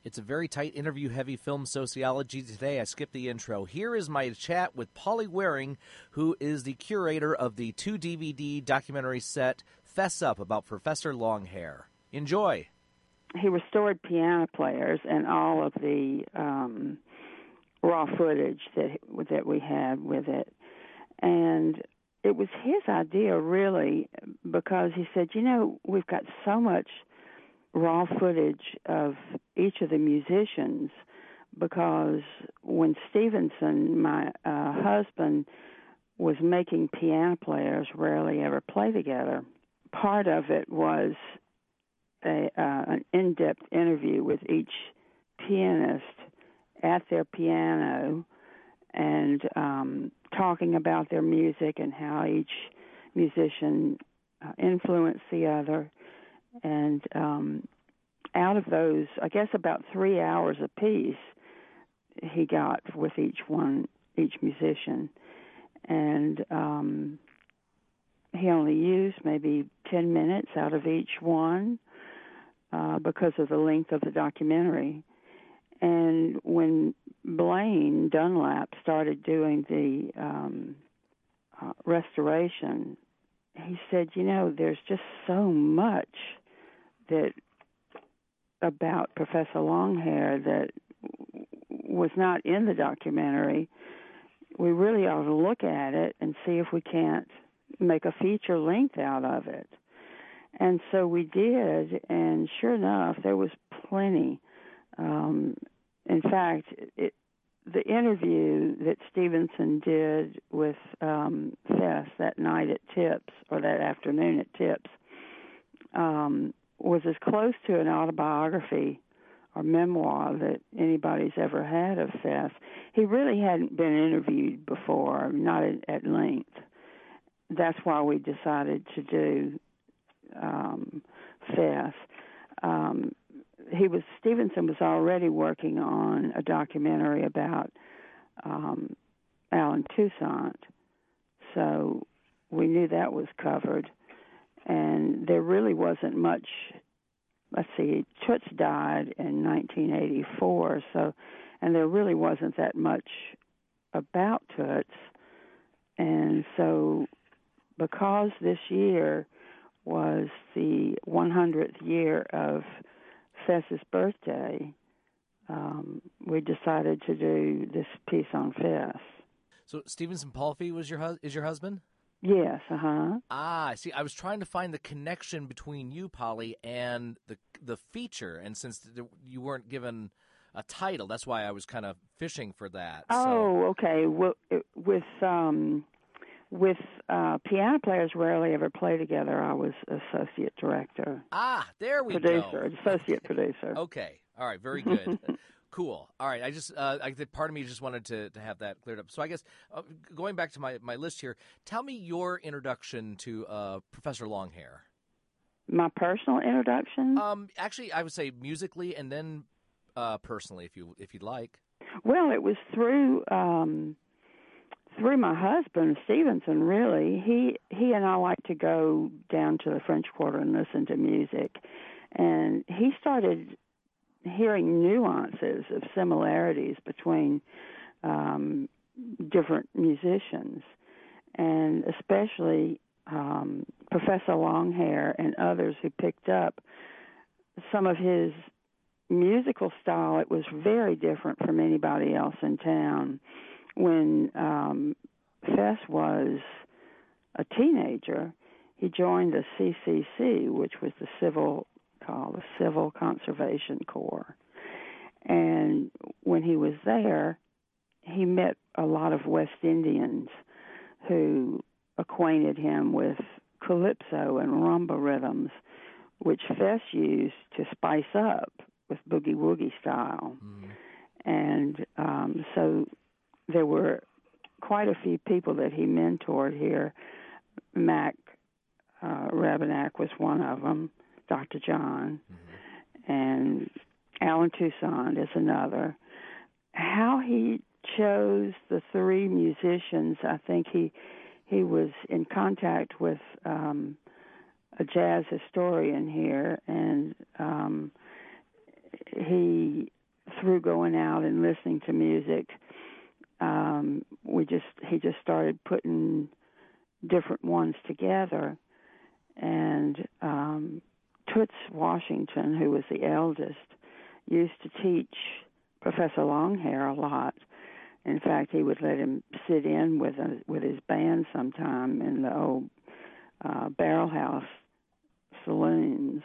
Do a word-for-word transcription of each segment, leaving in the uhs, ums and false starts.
It's a very tight interview-heavy film sociology today. I skipped the intro. Here is my chat with Polly Waring, who is the curator of the two D V D documentary set Fess Up about Professor Longhair. Enjoy. He restored piano players and all of the um, raw footage that that we had with it. And it was his idea, really, because he said, you know, we've got so much raw footage of each of the musicians, because when Stevenson, my uh, husband, was making piano players rarely ever play together, part of it was a, uh, an in-depth interview with each pianist at their piano and um, talking about their music and how each musician uh, influenced the other. And um, out of those, I guess about three hours apiece, he got with each one, each musician. And um, he only used maybe ten minutes out of each one uh, because of the length of the documentary. And when Blaine Dunlap started doing the um, uh, restoration, he said, you know, there's just so much that about Professor Longhair that was not in the documentary. We really ought to look at it and see if we can't make a feature length out of it. And so we did, and sure enough, there was plenty. Um, in fact, it, the interview that Stevenson did with um, Fess that night at Tips, or that afternoon at Tips, um, was as close to an autobiography or memoir that anybody's ever had of Fess. He really hadn't been interviewed before, not at, at length. That's why we decided to do um, Fess. Um, he was Stevenson was already working on a documentary about um, Alan Toussaint, so we knew that was covered. And there really wasn't much. Let's see, Toots died in nineteen eighty-four, so, and there really wasn't that much about Toots. And so, because this year was the one hundredth year of Fess's birthday, um, we decided to do this piece on Fess. So Stevenson Palfy was your hu- is your husband? Yes, uh-huh. Ah, I see. I was trying to find the connection between you, Polly, and the the feature, and since the, you weren't given a title, that's why I was kind of fishing for that. Oh, so. okay. Well, with um, with uh, piano players rarely ever play together, I was associate director. Ah, there we producer, go. Associate producer. Okay. All right. Very good. Cool. All right. I just, uh, I think part of me just wanted to, to have that cleared up. So I guess uh, going back to my, my list here, tell me your introduction to uh, Professor Longhair. My personal introduction? Um, actually, I would say musically and then uh, personally, if you if you'd like. Well, it was through um, through my husband Stevenson. Really, he he and I like to go down to the French Quarter and listen to music, and he started hearing nuances of similarities between um, different musicians, and especially um, Professor Longhair and others who picked up some of his musical style. It was very different from anybody else in town. When um, Fess was a teenager, he joined the C C C, which was the civil called the Civil Conservation Corps. And when he was there, he met a lot of West Indians who acquainted him with calypso and rumba rhythms, which Fess used to spice up with boogie-woogie style. Mm. And um, so there were quite a few people that he mentored here. Mac uh, Rebennack was one of them, Doctor John, mm-hmm. and Alan Toussaint is another. How he chose the three musicians, I think he he was in contact with um, a jazz historian here, and um, he through going out and listening to music, um, we just he just started putting different ones together. And um, Toots Washington, who was the eldest, used to teach Professor Longhair a lot. In fact, he would let him sit in with a, with his band sometime in the old uh, Barrel House saloons.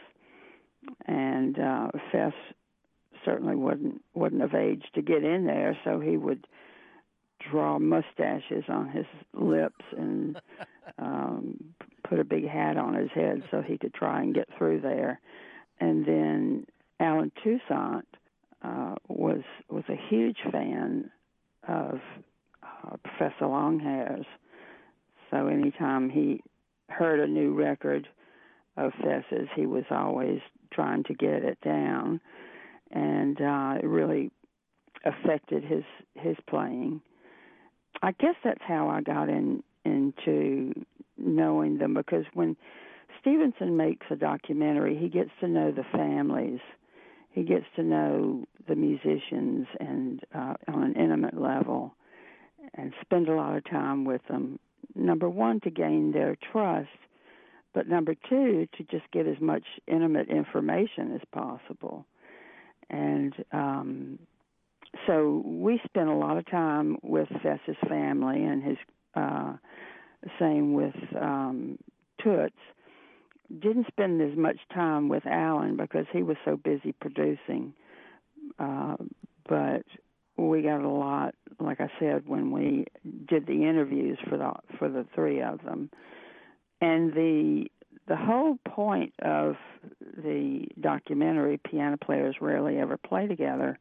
And uh, Fess certainly wasn't wasn't of age to get in there, so he would draw mustaches on his lips and um, put a big hat on his head so he could try and get through there. And then Alan Toussaint uh, was was a huge fan of uh, Professor Longhair's. So anytime he heard a new record of Fess's, he was always trying to get it down, and uh, it really affected his his playing. I guess that's how I got in into knowing them, because when Stevenson makes a documentary, he gets to know the families. He gets to know the musicians and uh, on an intimate level, and spend a lot of time with them. Number one, to gain their trust, but number two, to just get as much intimate information as possible. And um, so we spent a lot of time with Fess's family, and his uh, same with um, Toots. Didn't spend as much time with Alan because he was so busy producing. Uh, but we got a lot, like I said, when we did the interviews for the for the three of them. And the the whole point of the documentary, Piano Players Rarely Ever Play Together,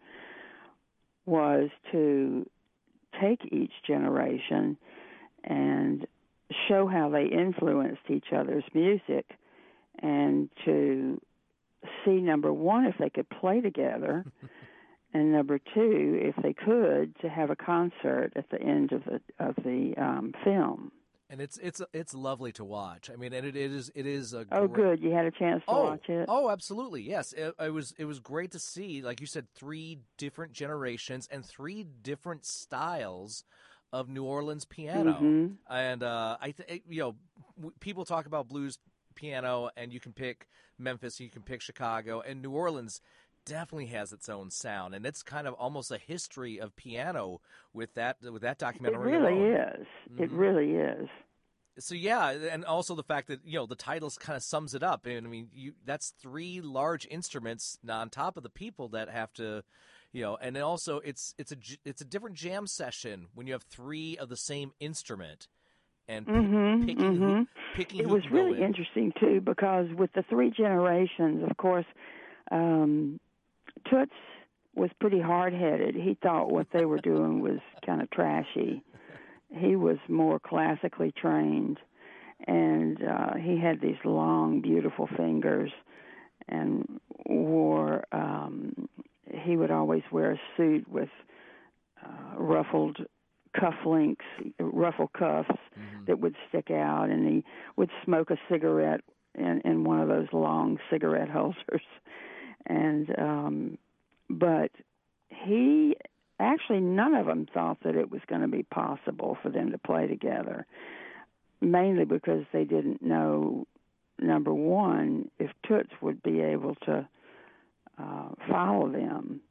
was to take each generation and show how they influenced each other's music, and to see, number one, if they could play together, and number two, if they could, to have a concert at the end of the of the um, film. And it's it's it's lovely to watch. I mean, and it, it is it is a oh, great... good. You had a chance to oh, watch it. Oh, absolutely. Yes, it, it was it was great to see, like you said, three different generations and three different styles of New Orleans piano. Mm-hmm. And uh, I th- you know, w- people talk about blues piano, and you can pick Memphis, you can pick Chicago, and New Orleans definitely has its own sound, and it's kind of almost a history of piano with that with that documentary. It really alone. is. Mm-hmm. It really is. So yeah, and also the fact that, you know, the titles kind of sums it up. And I mean, you, that's three large instruments on top of the people that have to, you know, and then also it's it's a it's a different jam session when you have three of the same instrument. And p- mm-hmm, picking mm-hmm. who, picking it who was can go really in. interesting too, because with the three generations, of course, um, Toots was pretty hard-headed. He thought what they were doing was kind of trashy. He was more classically trained, and uh, he had these long, beautiful fingers, and wore. Um, he would always wear a suit with uh, ruffled cufflinks, ruffle cuffs mm-hmm. that would stick out, and he would smoke a cigarette in, in one of those long cigarette holders. And um, but he actually, none of them thought that it was going to be possible for them to play together, mainly because they didn't know, number one, if Toots would be able to uh, follow them.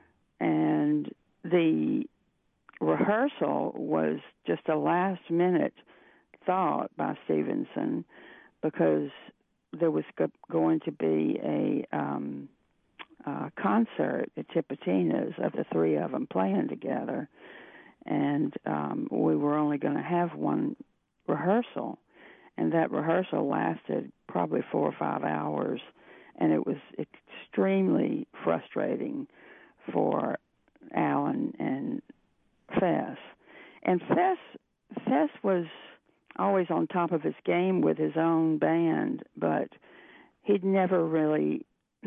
And the rehearsal was just a last-minute thought by Stevenson, because there was go- going to be a um, uh, concert at Tipitina's of the three of them playing together, and um, we were only going to have one rehearsal, and that rehearsal lasted probably four or five hours, and it was extremely frustrating for Alan and Fess. And Fess, Fess was always on top of his game with his own band, but he'd never really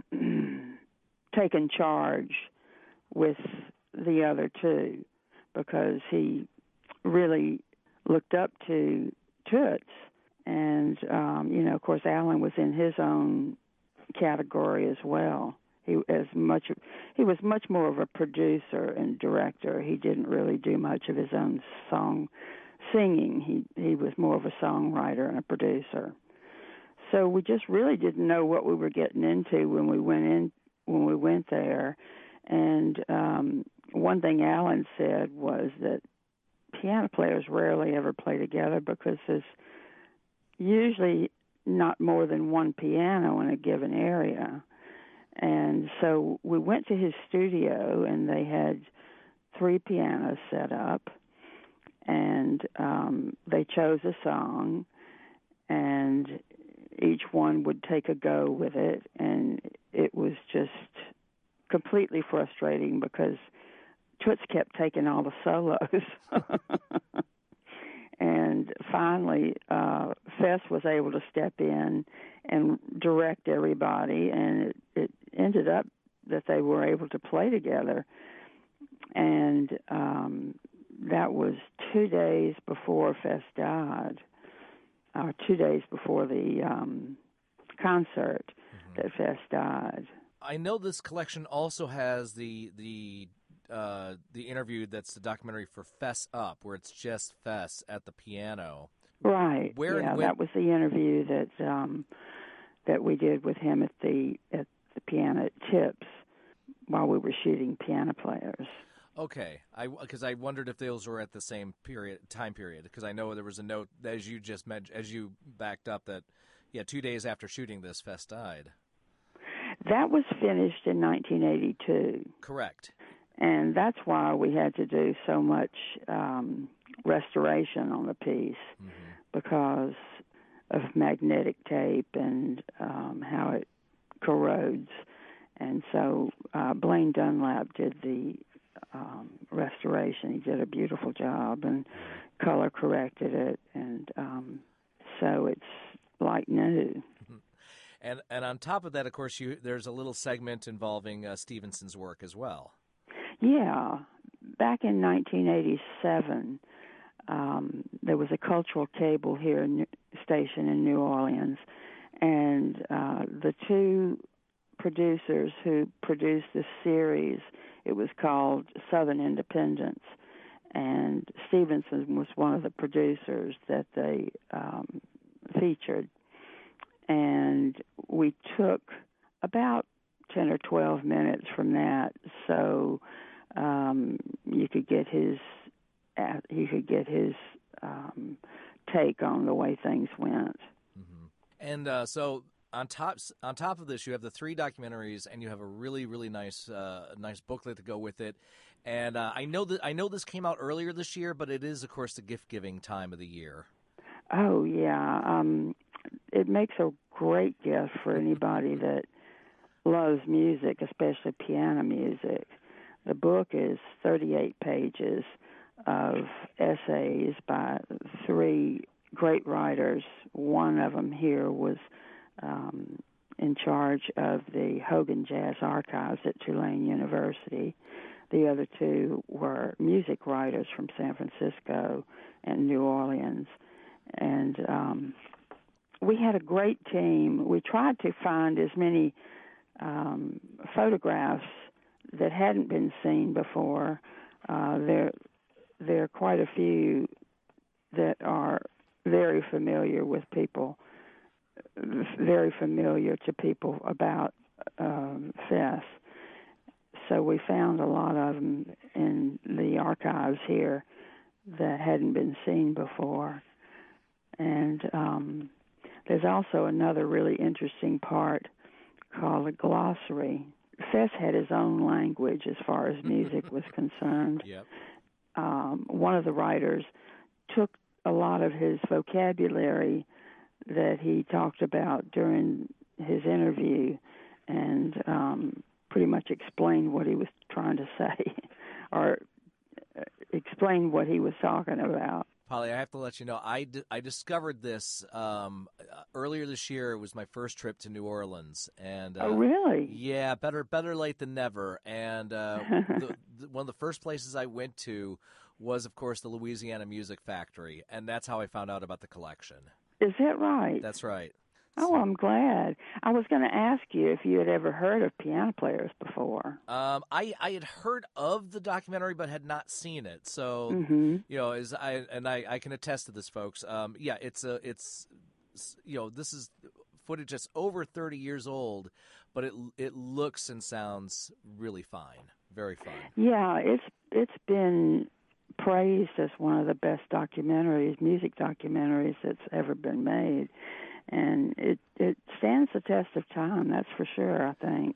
taken charge with the other two, because he really looked up to Toots. And, um, you know, of course, Alan was in his own category as well. He as much he was much more of a producer and director. He didn't really do much of his own song singing. He he was more of a songwriter and a producer. So we just really didn't know what we were getting into when we went in when we went there. And um, one thing Alan said was that piano players rarely ever play together because there's usually not more than one piano in a given area. And so we went to his studio, and they had three pianos set up, and um, they chose a song, and each one would take a go with it, and it was just completely frustrating because Toots kept taking all the solos. And finally, uh, Fess was able to step in and direct everybody, and it, it ended up that they were able to play together. And um, that was two days before Fess died, or two days before the um, concert mm-hmm. that Fess died. I know this collection also has the the uh, the interview that's the documentary for Fess Up, where it's just Fess at the piano. Right. Where yeah, when... that was the interview that um, that we did with him at the at the piano at Tips while we were shooting Piano Players. Okay, I because I wondered if those were at the same period time period, because I know there was a note as you just mentioned, as you backed up that yeah, two days after shooting this, Fess died. That was finished in nineteen eighty-two. Correct. And that's why we had to do so much um, restoration on the piece, mm-hmm. because of magnetic tape and um, how it corrodes. And so uh, Blaine Dunlap did the um, restoration. He did a beautiful job and color corrected it. And um, so it's like new. And and on top of that, of course, you there's a little segment involving uh, Stevenson's work as well. Yeah. Back in nineteen eighty-seven, um, there was a cultural cable here in, station in New Orleans, and uh, the two producers who produced this series, it was called Southern Independence, and Stevenson was one of the producers that they um, featured. And we took about ten or twelve minutes from that, so um, you could get his uh, you could get his um, take on the way things went. Mm-hmm. And uh, so on top on top of this, you have the three documentaries, and you have a really really nice uh, nice booklet to go with it. And uh, I know that I know this came out earlier this year, but it is of course the gift giving time of the year. Oh yeah. Um, It makes a great gift for anybody that loves music, especially piano music. The book is thirty-eight pages of essays by three great writers. One of them here was um, in charge of the Hogan Jazz Archives at Tulane University. The other two were music writers from San Francisco and New Orleans. And um, we had a great team. We tried to find as many um, photographs that hadn't been seen before. Uh, there, there are quite a few that are very familiar with people, very familiar to people about um, Fess. So we found a lot of them in the archives here that hadn't been seen before. And um, there's also another really interesting part called a glossary. Fess had his own language as far as music was concerned. Yep. Um, one of the writers took a lot of his vocabulary that he talked about during his interview and um, pretty much explained what he was trying to say or explained what he was talking about. Polly, I have to let you know, I, d- I discovered this um, earlier this year. It was my first trip to New Orleans. And uh, oh, really? Yeah, better better late than never. And uh, the, the, one of the first places I went to was, of course, the Louisiana Music Factory, and that's how I found out about the collection. Is that right? That's right. Oh, I'm glad. I was going to ask you if you had ever heard of Piano Players before. Um, I I had heard of the documentary, but had not seen it. So, Mm-hmm. you know, as I and I, I can attest to this, folks. Um, yeah, it's a it's you know this is footage that's over thirty years old, but it it looks and sounds really fine, very fine. Yeah, it's it's been praised as one of the best documentaries, music documentaries that's ever been made, and it it stands the test of time. That's for sure, I think.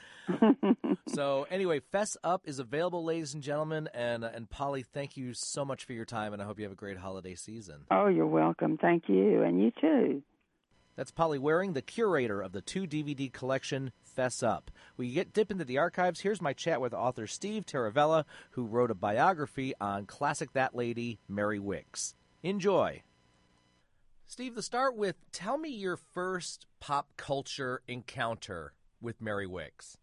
So anyway, Fess Up is available, ladies and gentlemen, and and Polly, thank you so much for your time, and I hope you have a great holiday season. Oh, you're welcome. Thank you, and you too. That's Polly Waring, the curator of the two D V D collection, Fess Up. We get dip into the archives. Here's my chat with author Steve Taravella, who wrote a biography on classic that lady, Mary Wickes. Enjoy. Steve, to start with, tell me your first pop culture encounter with Mary Wickes.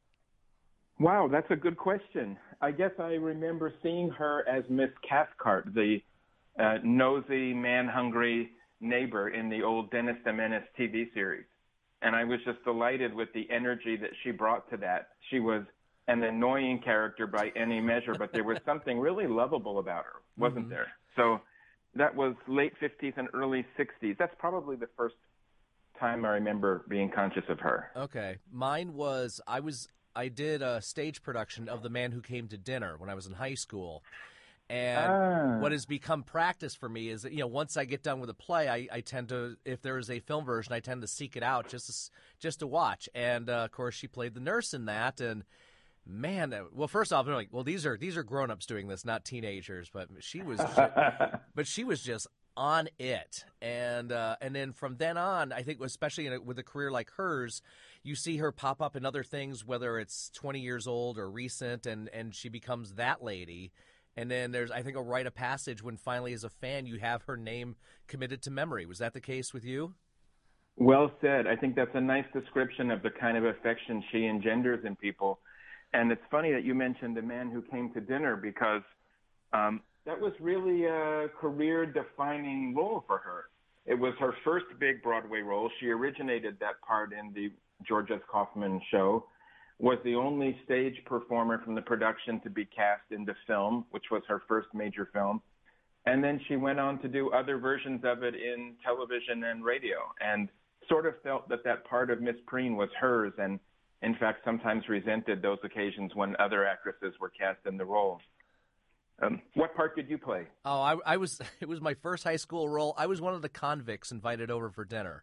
Wow, that's a good question. I guess I remember seeing her as Miss Cathcart, the uh, nosy, man-hungry neighbor in the old Dennis the Menace T V series. And I was just delighted with the energy that she brought to that. She was an annoying character by any measure, but there was something really lovable about her, wasn't mm-hmm. there? So that was late fifties and early sixties. That's probably the first time I remember being conscious of her. Okay. Mine was, I was, I did a stage production of The Man Who Came to Dinner when I was in high school. And ah. what has become practice for me is that, you know, once I get done with a play, I, I tend to, if there is a film version, I tend to seek it out just to, just to watch. And, uh, of course, she played the nurse in that. And, man, well, first off, I'm like, well, these are these are grown-ups doing this, not teenagers. But she was just, but she was just on it. And uh, and then from then on, I think, especially in a, with a career like hers, you see her pop up in other things, whether it's twenty years old or recent, and, and she becomes that lady. And then there's, I think, a rite of passage when finally, as a fan, you have her name committed to memory. Was that the case with you? Well said. I think that's a nice description of the kind of affection she engenders in people. And it's funny that you mentioned The Man Who Came to Dinner, because um, that was really a career-defining role for her. It was her first big Broadway role. She originated that part in the George S. Kaufman show, was the only stage performer from the production to be cast into film, which was her first major film. And then she went on to do other versions of it in television and radio, and sort of felt that that part of Miss Preen was hers, and in fact sometimes resented those occasions when other actresses were cast in the role. Um, what part did you play? Oh, I, I was. It was my first high school role. I was one of the convicts invited over for dinner.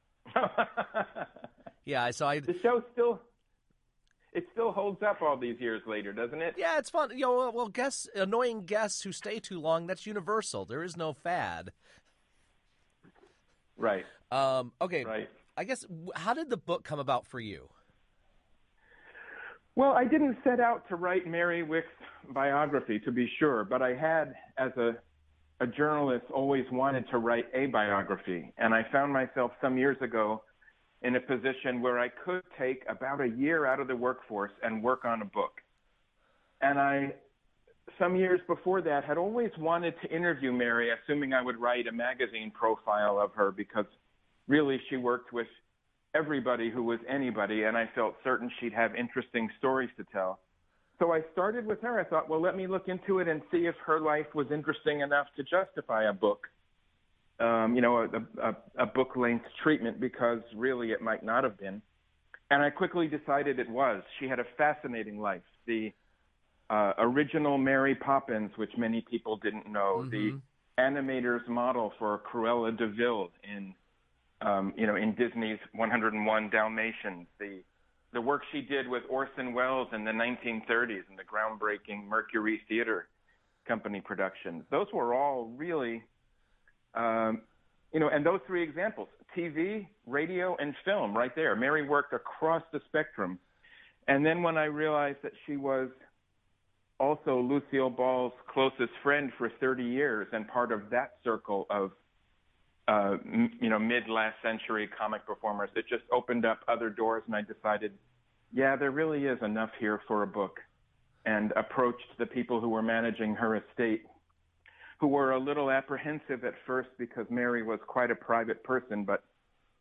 Yeah, so I. The show still. It still holds up all these years later, doesn't it? Yeah, it's fun. You know, well, guests, annoying guests who stay too long, that's universal. There is no fad. Right. Um, okay. Right. I guess, how did the book come about for you? Well, I didn't set out to write Mary Wickes' biography, to be sure, but I had, as a, a journalist, always wanted to write a biography. And I found myself some years ago in a position where I could take about a year out of the workforce and work on a book. And I, some years before that, had always wanted to interview Mary, assuming I would write a magazine profile of her, because really she worked with everybody who was anybody, and I felt certain she'd have interesting stories to tell. So I started with her. I thought, well, let me look into it and see if her life was interesting enough to justify a book. Um, you know, a, a, a book-length treatment, because really it might not have been. And I quickly decided it was. She had a fascinating life. The uh, original Mary Poppins, which many people didn't know, mm-hmm. the animator's model for Cruella de Vil in, um, you know, in Disney's one oh one Dalmatians, the the work she did with Orson Welles in the nineteen thirties in the groundbreaking Mercury Theater Company productions. Those were all really... Um, you know, and those three examples, T V, radio, and film, right there. Mary worked across the spectrum. And then when I realized that she was also Lucille Ball's closest friend for thirty years and part of that circle of, uh, m- you know, mid-last century comic performers, it just opened up other doors, and I decided, yeah, there really is enough here for a book, and approached the people who were managing her estate, who were a little apprehensive at first because Mary was quite a private person, but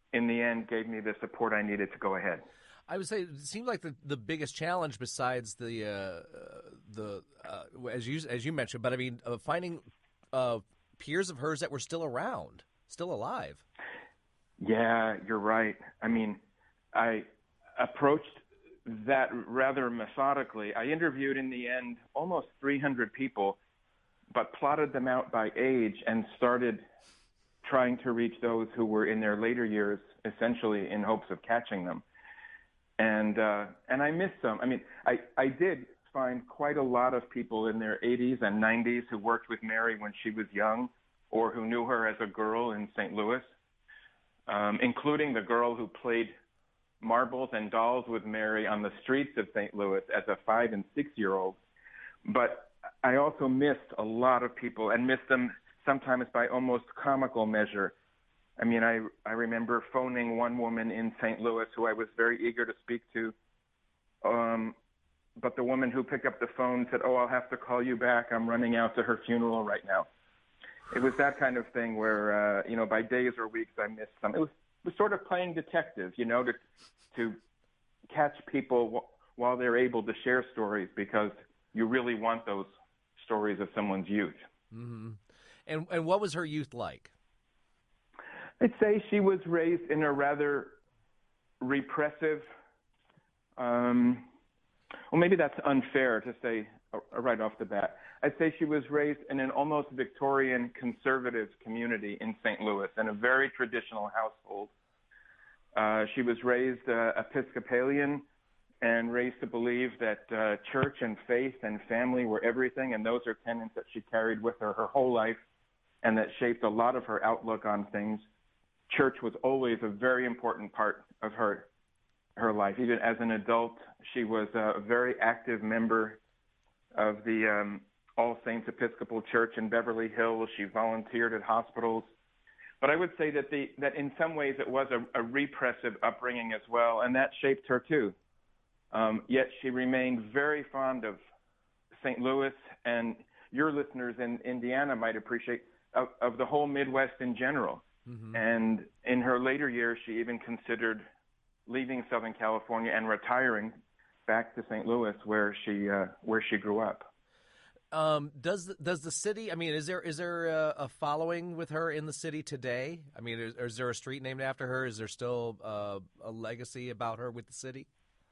in the end, gave me the support I needed to go ahead. I would say it seemed like the, the biggest challenge, besides the uh, the uh, as you as you mentioned, but I mean uh, finding uh, peers of hers that were still around, still alive. Yeah, you're right. I mean, I approached that rather methodically. I interviewed in the end almost three hundred people, but plotted them out by age and started trying to reach those who were in their later years, essentially in hopes of catching them. And uh, and I missed some. I mean, I, I did find quite a lot of people in their eighties and nineties who worked with Mary when she was young, or who knew her as a girl in Saint Louis, um, including the girl who played marbles and dolls with Mary on the streets of Saint Louis as a five and six-year-old. But I also missed a lot of people, and missed them sometimes by almost comical measure. I mean, I, I remember phoning one woman in Saint Louis who I was very eager to speak to, um, but the woman who picked up the phone said, "Oh, I'll have to call you back. I'm running out to her funeral right now." It was that kind of thing where, uh, you know, by days or weeks I missed some. It was, it was sort of playing detective, you know, to, to catch people w- while they're able to share stories, because you really want those stories of someone's youth. Mm-hmm. And and what was her youth like? I'd say she was raised in a rather repressive, um, well, maybe that's unfair to say uh, right off the bat. I'd say she was raised in an almost Victorian conservative community in Saint Louis, in a very traditional household. Uh, she was raised uh, Episcopalian and raised to believe that uh, church and faith and family were everything, and those are tenets that she carried with her her whole life, and that shaped a lot of her outlook on things. Church was always a very important part of her her life. Even as an adult, she was a very active member of the um, All Saints Episcopal Church in Beverly Hills. She volunteered at hospitals. But I would say that the that in some ways it was a, a repressive upbringing as well, and that shaped her too. Um, yet she remained very fond of Saint Louis, and your listeners in Indiana might appreciate of, of the whole Midwest in general. Mm-hmm. And in her later years, she even considered leaving Southern California and retiring back to Saint Louis, where she uh, where she grew up. Um, does does the city? I mean, is there is there a, a following with her in the city today? I mean, is, is there a street named after her? Is there still uh, a legacy about her with the city?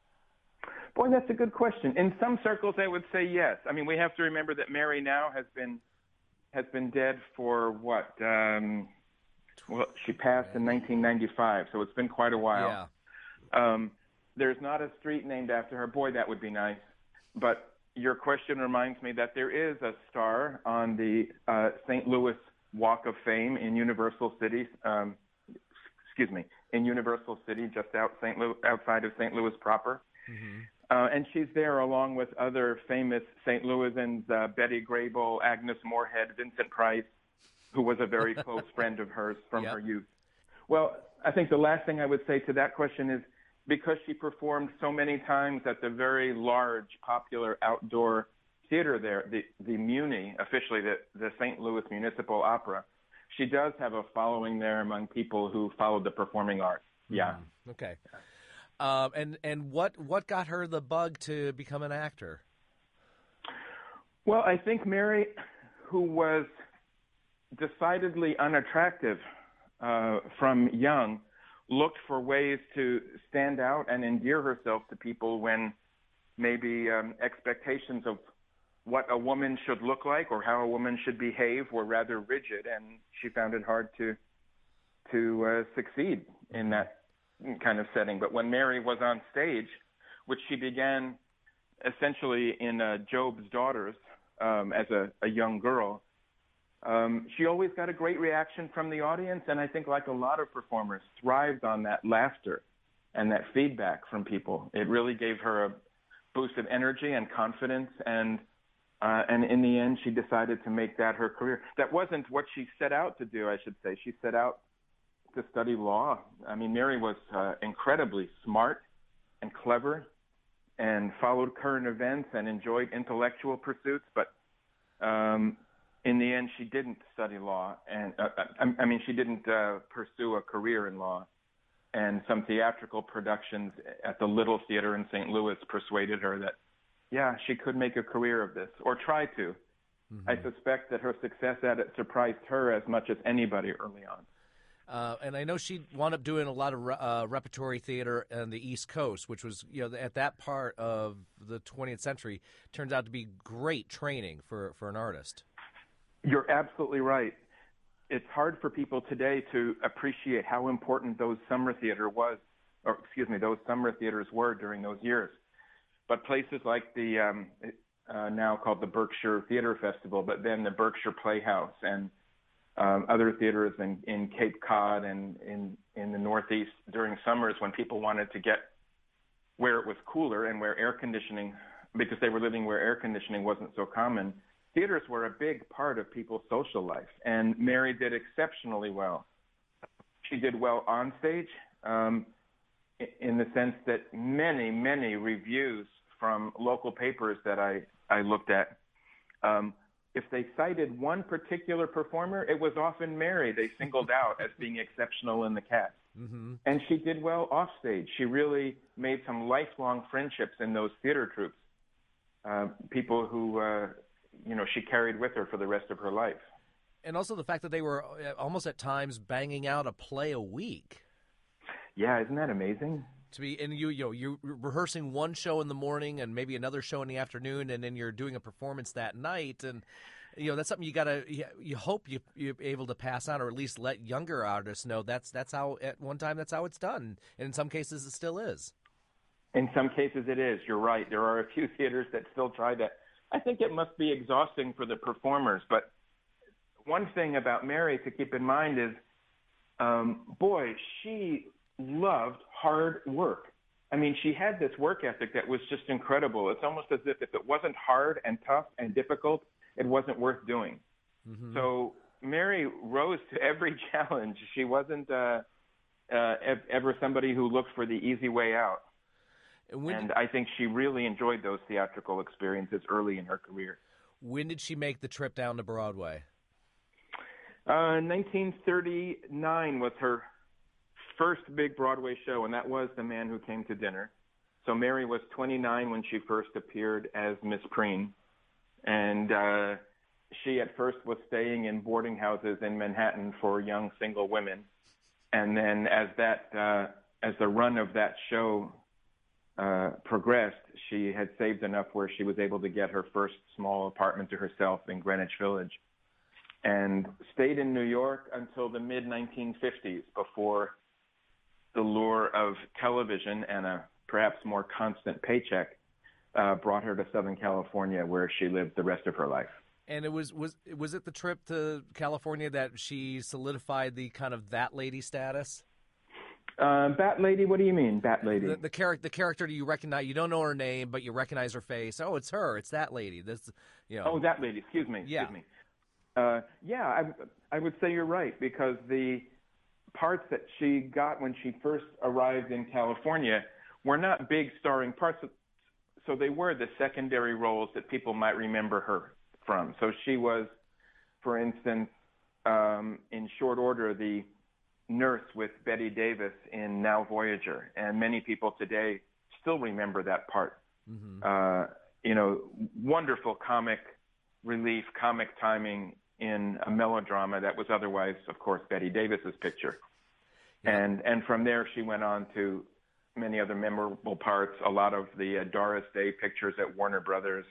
Boy, that's a good question. In some circles, I would say yes. I mean, we have to remember that Mary now has been has been dead for what? Um, well, she passed in nineteen ninety-five, so it's been quite a while. Yeah. Um, there's not a street named after her. Boy, that would be nice. But your question reminds me that there is a star on the uh, Saint Louis Walk of Fame in Universal City. Um, excuse me, in Universal City, just out Saint Louis, outside of Saint Louis proper. Mm-hmm. Uh, and she's there along with other famous Saint Louisans, uh, Betty Grable, Agnes Moorehead, Vincent Price, who was a very close friend of hers from yep. her youth. Well, I think the last thing I would say to that question is, because she performed so many times at the very large, popular outdoor theater there, the, the Muni, officially the, the Saint Louis Municipal Opera, she does have a following there among people who followed the performing arts. Yeah. Mm, okay. Um, and and what, what got her the bug to become an actor? Well, I think Mary, who was decidedly unattractive uh, from young, looked for ways to stand out and endear herself to people when maybe um, expectations of what a woman should look like or how a woman should behave were rather rigid, and she found it hard to to uh, succeed in that kind of setting. But when Mary was on stage, which she began essentially in uh, Job's Daughters um, as a, a young girl, Um, she always got a great reaction from the audience, and I think, like a lot of performers, thrived on that laughter and that feedback from people. It really gave her a boost of energy and confidence, and uh, and in the end, she decided to make that her career. That wasn't what she set out to do, I should say. She set out to study law. I mean, Mary was uh, incredibly smart and clever and followed current events and enjoyed intellectual pursuits, but um, in the end, she didn't study law, and uh, I, I mean, she didn't uh, pursue a career in law. and some theatrical productions at the Little Theater in Saint Louis persuaded her that, yeah, she could make a career of this, or try to. Mm-hmm. I suspect that her success at it surprised her as much as anybody early on. Uh, and I know she wound up doing a lot of uh, repertory theater on the East Coast, which was, you know, at that part of the twentieth century, turns out to be great training for, for an artist. You're absolutely right. It's hard for people today to appreciate how important those summer theater was, or excuse me, those summer theaters were during those years. But places like the um, uh, now called the Berkshire Theater Festival, but then the Berkshire Playhouse and um, other theaters in, in Cape Cod and in, in the Northeast during summers when people wanted to get where it was cooler and where air conditioning, because they were living where air conditioning wasn't so common, theaters were a big part of people's social life. And Mary did exceptionally well. She did well on stage, um, in the sense that many, many reviews from local papers that I, I looked at, um, if they cited one particular performer, it was often Mary they singled out as being exceptional in the cast. Mm-hmm. And she did well off stage. She really made some lifelong friendships in those theater troupes, uh, people who, uh, you know, she carried with her for the rest of her life. And also the fact that they were almost at times banging out a play a week. Yeah, isn't that amazing? To be, and you, you know, you're rehearsing one show in the morning and maybe another show in the afternoon, and then you're doing a performance that night, and you know that's something you gotta, you, you hope you you're able to pass on, or at least let younger artists know that's that's how at one time that's how it's done, and in some cases it still is. In some cases it is. You're right. There are a few theaters that still try that. I think it must be exhausting for the performers, but one thing about Mary to keep in mind is, um, boy, she loved hard work. I mean, she had this work ethic that was just incredible. It's almost as if if it wasn't hard and tough and difficult, it wasn't worth doing. Mm-hmm. So Mary rose to every challenge. She wasn't uh, uh, ever somebody who looked for the easy way out. And, and I think she really enjoyed those theatrical experiences early in her career. When did she make the trip down to Broadway? Uh, nineteen thirty-nine was her first big Broadway show, and that was The Man Who Came to Dinner. So Mary was twenty-nine when she first appeared as Miss Preen, and uh, she at first was staying in boarding houses in Manhattan for young single women, and then as that uh, as the run of that show uh, progressed, she had saved enough where she was able to get her first small apartment to herself in Greenwich Village, and stayed in New York until the mid nineteen fifties before the lure of television and a perhaps more constant paycheck uh, brought her to Southern California, where she lived the rest of her life. And it was was was it the trip to California that she solidified the kind of that lady status? Uh, Bat Lady? What do you mean, Bat Lady? The, the character, the character you recognize. You don't know her name, but you recognize her face. Oh, it's her. It's that lady. This, you know. Oh, that lady. Excuse me. Yeah. Excuse me. Uh, yeah, I, I would say you're right, because the parts that she got when she first arrived in California were not big starring parts, so they were the secondary roles that people might remember her from. So she was, for instance, um, in short order, the nurse with Betty Davis in Now Voyager, and many people today still remember that part. Mm-hmm. Uh, you know, wonderful comic relief, comic timing in a melodrama that was otherwise, of course, Betty Davis's picture. Yeah. And and from there, she went on to many other memorable parts, a lot of the uh, Doris Day pictures at Warner Brothers,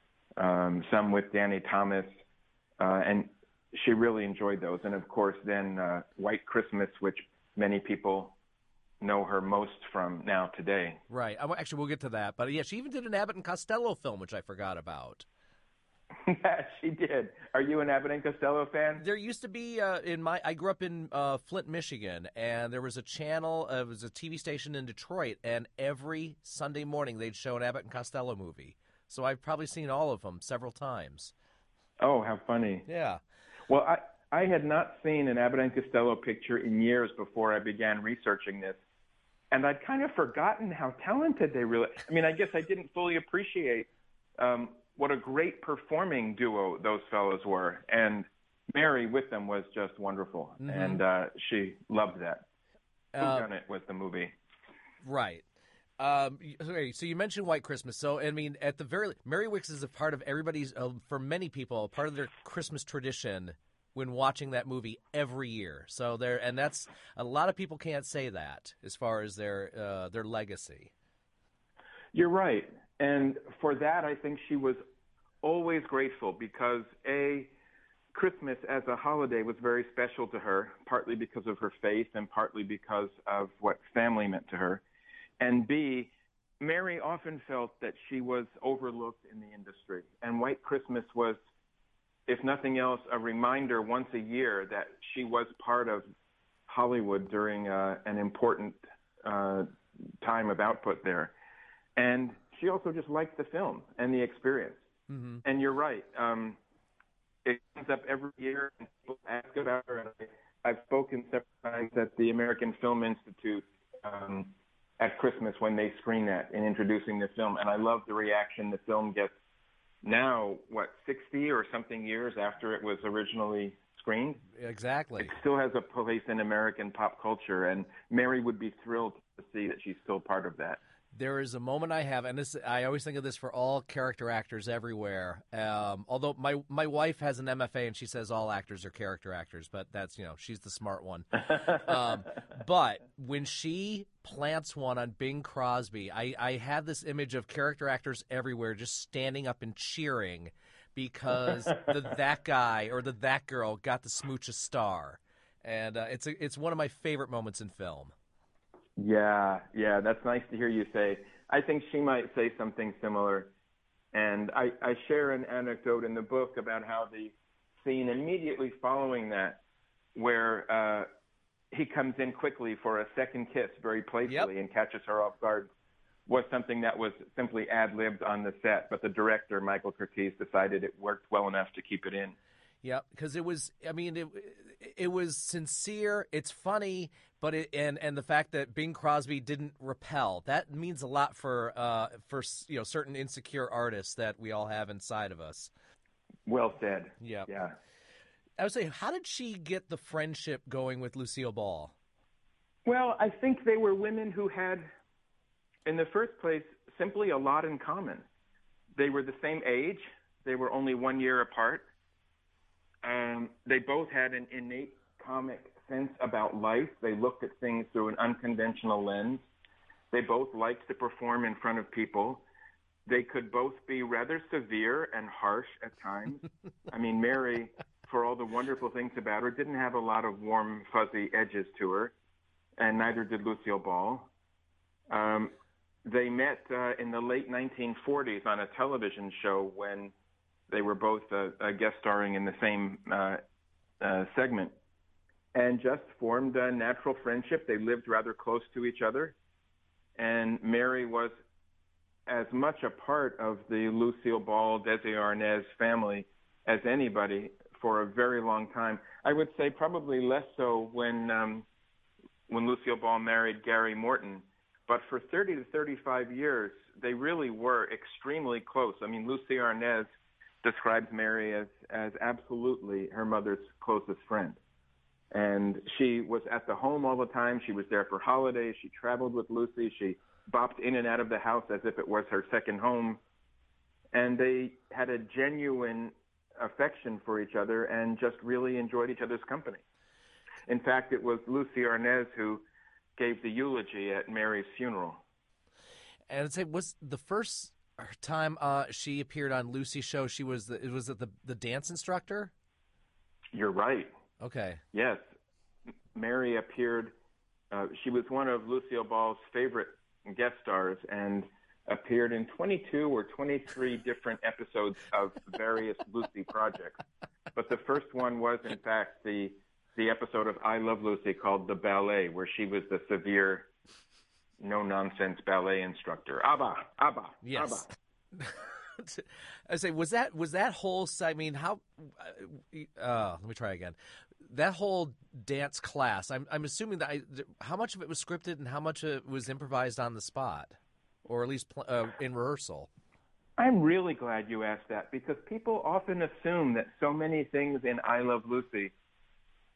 um, some with Danny Thomas, uh, and she really enjoyed those. And, of course, then uh, White Christmas, which many people know her most from now today. Right. Actually, we'll get to that. But, yeah, she even did an Abbott and Costello film, which I forgot about. Yeah, she did. Are you an Abbott and Costello fan? There used to be uh, in my. I grew up in uh, Flint, Michigan, and there was a channel. Uh, it was a T V station in Detroit, and every Sunday morning they'd show an Abbott and Costello movie. So I've probably seen all of them several times. Oh, how funny! Yeah. Well, I I had not seen an Abbott and Costello picture in years before I began researching this, and I'd kind of forgotten how talented they really. I mean, I guess I didn't fully appreciate. Um, What a great performing duo those fellows were. And Mary with them was just wonderful. Mm-hmm. And uh, she loved that. Uh, Whodunit was the movie. Right. Um, okay, so you mentioned White Christmas. So, I mean, at the very Merry Wick's is a part of everybody's, uh, for many people, a part of their Christmas tradition when watching that movie every year. So there, and that's a lot of people can't say that as far as their uh, their legacy. You're right, and for that, I think she was always grateful because a Christmas as a holiday was very special to her, partly because of her faith and partly because of what family meant to her. And B, Mary often felt that she was overlooked in the industry. And White Christmas was, if nothing else, a reminder once a year that she was part of Hollywood during uh, an important uh, time of output there. And she also just liked the film and the experience. Mm-hmm. And you're right. Um, it comes up every year, and people ask about her. And I, I've spoken several times at the American Film Institute um, at Christmas when they screen that in introducing the film. And I love the reaction the film gets now, what, sixty or something years after it was originally screened? Exactly. It still has a place in American pop culture, and Mary would be thrilled to see that she's still part of that. There is a moment I have, and this I always think of this for all character actors everywhere. Um, although my my wife has an M F A and she says all actors are character actors, but that's, you know, she's the smart one. um, but when she plants one on Bing Crosby, I, I have this image of character actors everywhere just standing up and cheering because the that guy or the that girl got to smooch a star, and uh, it's a, it's one of my favorite moments in film. Yeah, yeah, that's nice to hear you say. I think she might say something similar. And I, I share an anecdote in the book about how the scene immediately following that, where uh, he comes in quickly for a second kiss very playfully yep. and catches her off guard, was something that was simply ad-libbed on the set. But the director, Michael Curtiz, decided it worked well enough to keep it in. Yeah, because it was, I mean, it it was sincere, it's funny, but it, and, and the fact that Bing Crosby didn't repel, that means a lot for, uh, for you know, certain insecure artists that we all have inside of us. Well said. Yeah. Yeah. I would say, how did she get the friendship going with Lucille Ball? Well, I think they were women who had, in the first place, simply a lot in common. They were the same age. They were only one year apart. Um, they both had an innate comic sense about life. They looked at things through an unconventional lens. They both liked to perform in front of people. They could both be rather severe and harsh at times. I mean, Mary, for all the wonderful things about her, didn't have a lot of warm, fuzzy edges to her, and neither did Lucille Ball. Um, they met uh, in the late nineteen forties on a television show when they were both uh, uh, guest starring in the same uh, uh, segment, and just formed a natural friendship. They lived rather close to each other, and Mary was as much a part of the Lucille Ball, Desi Arnaz family as anybody for a very long time. I would say probably less so when um, when Lucille Ball married Gary Morton, but for thirty to thirty-five years, they really were extremely close. I mean, Lucy Arnaz describes Mary as, as absolutely her mother's closest friend. And she was at the home all the time. She was there for holidays. She traveled with Lucy. She bopped in and out of the house as if it was her second home. And they had a genuine affection for each other and just really enjoyed each other's company. In fact, it was Lucy Arnaz who gave the eulogy at Mary's funeral. And I'd say, was the first time uh, she appeared on Lucy's show, she was the, it was the, the dance instructor? You're right. Okay. Yes. Mary appeared, uh, she was one of Lucille Ball's favorite guest stars and appeared in twenty-two or twenty-three different episodes of various Lucy projects. But the first one was, in fact, the the episode of I Love Lucy called The Ballet, where she was the severe, no-nonsense ballet instructor. Abba, Abba, yes. Abba. I say, was that was that whole? I mean, how? Uh, let me try again. That whole dance class. I'm I'm assuming that I, how much of it was scripted and how much of it was improvised on the spot, or at least uh, in rehearsal. I'm really glad you asked that because people often assume that so many things in I Love Lucy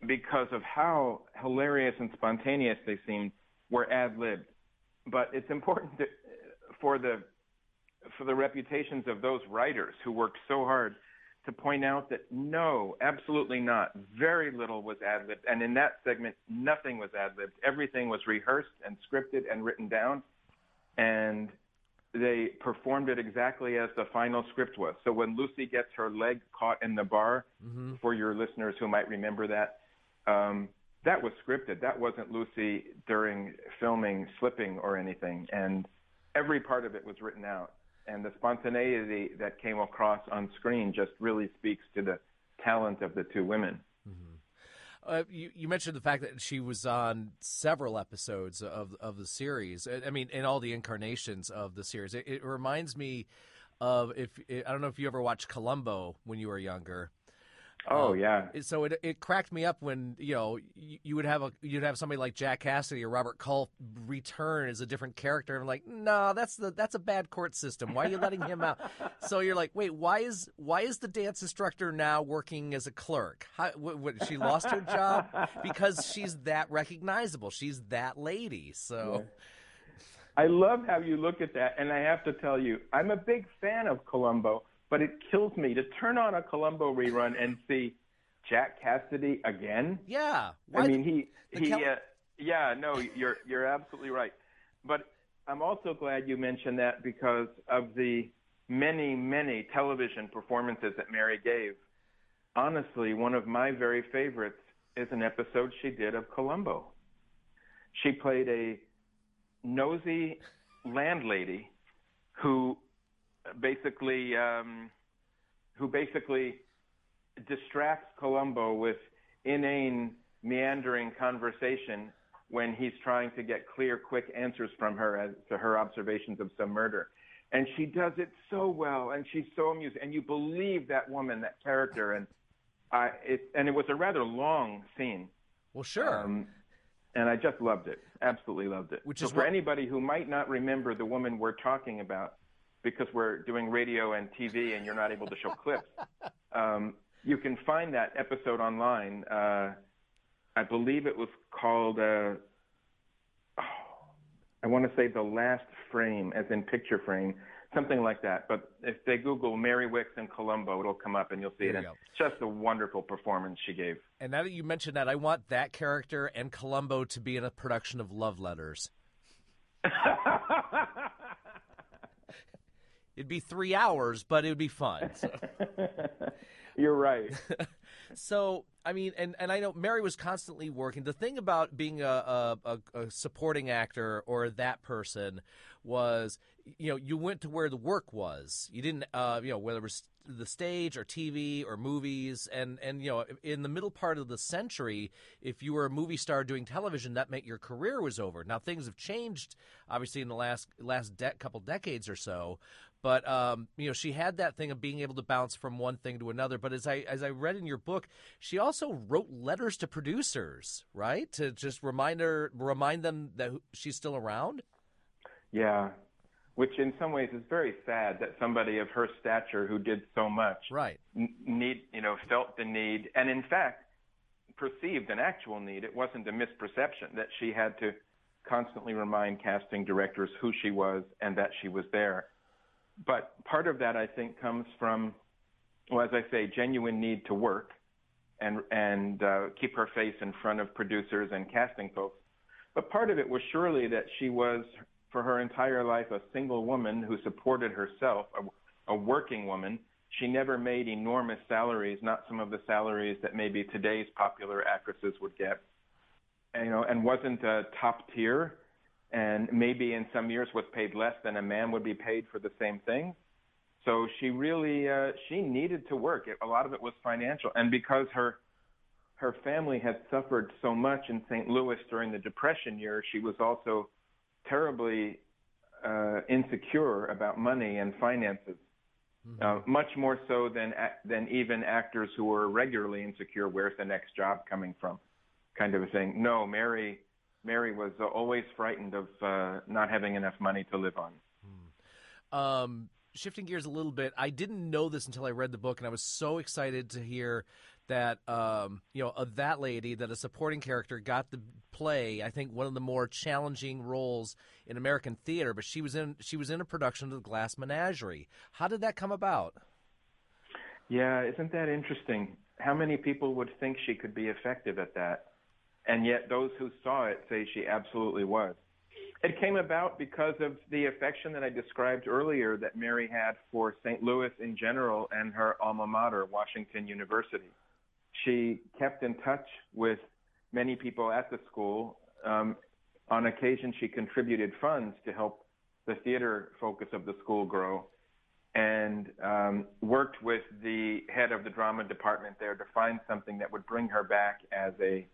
because of how hilarious and spontaneous they seemed, were ad-libbed. But it's important to, for the for the reputations of those writers who worked so hard to point out that no, absolutely not. Very little was ad-libbed. And in that segment, nothing was ad-libbed. Everything was rehearsed and scripted and written down. And they performed it exactly as the final script was. So when Lucy gets her leg caught in the bar, mm-hmm. for your listeners who might remember that, um, that was scripted. That wasn't Lucy during filming slipping or anything. And every part of it was written out. And the spontaneity that came across on screen just really speaks to the talent of the two women. Mm-hmm. Uh, you, you mentioned the fact that she was on several episodes of of the series. I mean, in all the incarnations of the series. It, it reminds me of, if I don't know if you ever watched Columbo when you were younger. Oh um, yeah. So it it cracked me up when, you know, you, you would have a you'd have somebody like Jack Cassidy or Robert Culp return as a different character. And I'm like, no, that's the that's a bad court system. Why are you letting him out? So you're like, wait, why is why is the dance instructor now working as a clerk? How, what, what, she lost her job because she's that recognizable. She's that lady. So. Yeah. I love how you look at that, and I have to tell you, I'm a big fan of Columbo. But it kills me to turn on a Columbo rerun and see Jack Cassidy again. Yeah, Why I mean he he. Cal- uh, yeah, no, you're you're absolutely right. But I'm also glad you mentioned that because of the many many television performances that Mary gave. Honestly, one of my very favorites is an episode she did of Columbo. She played a nosy landlady who. Basically, um, who basically distracts Columbo with inane, meandering conversation when he's trying to get clear, quick answers from her as to her observations of some murder. And she does it so well, and she's so amusing, and you believe that woman, that character, and I, it, and it was a rather long scene. Well, sure. Um, and I just loved it, absolutely loved it. Which so is for what... anybody who might not remember the woman we're talking about, because we're doing radio and T V and you're not able to show clips, um, you can find that episode online. Uh, I believe it was called, uh, oh, I want to say The Last Frame, as in picture frame, something like that. But if they Google Mary Wickes and Columbo, it'll come up and you'll see there it. You and just a wonderful performance she gave. And now that you mentioned that, I want that character and Columbo to be in a production of Love Letters. It'd be three hours, but it would be fun. So. You're right. So, I mean, and, and I know Mary was constantly working. The thing about being a, a, a supporting actor or that person was, you know, you went to where the work was. You didn't, uh, you know, whether it was the stage or T V or movies. And, and, you know, in the middle part of the century, if you were a movie star doing television, that meant your career was over. Now, things have changed, obviously, in the last last de- couple decades or so. But, um, you know, she had that thing of being able to bounce from one thing to another. But as I as I read in your book, she also wrote letters to producers, right, to just remind her, remind them that she's still around. Yeah, which in some ways is very sad that somebody of her stature who did so much, right, n- need you know felt the need, and in fact perceived an actual need. It wasn't a misperception that she had to constantly remind casting directors who she was and that she was there. But part of that, I think, comes from, well, as I say, genuine need to work and and uh, keep her face in front of producers and casting folks. But part of it was surely that she was, for her entire life, a single woman who supported herself, a, a working woman. She never made enormous salaries, not some of the salaries that maybe today's popular actresses would get, and, you know, and wasn't a top tier. And maybe in some years was paid less than a man would be paid for the same thing. So she really, uh, she needed to work. It, a lot of it was financial. And because her her family had suffered so much in Saint Louis during the Depression years, she was also terribly uh, insecure about money and finances, mm-hmm. uh, much more so than than even actors who were regularly insecure, where's the next job coming from, kind of a thing. No, Mary... Mary was uh, always frightened of uh, not having enough money to live on. Um, shifting gears a little bit, I didn't know this until I read the book, and I was so excited to hear that um, you know, of that lady, that a supporting character got the play. I think one of the more challenging roles in American theater, but she was in she was in a production of The Glass Menagerie. How did that come about? Yeah, isn't that interesting? How many people would think she could be effective at that? And yet those who saw it say she absolutely was. It came about because of the affection that I described earlier that Mary had for Saint Louis in general and her alma mater, Washington University. She kept in touch with many people at the school. Um, on occasion, she contributed funds to help the theater focus of the school grow, and um, worked with the head of the drama department there to find something that would bring her back as a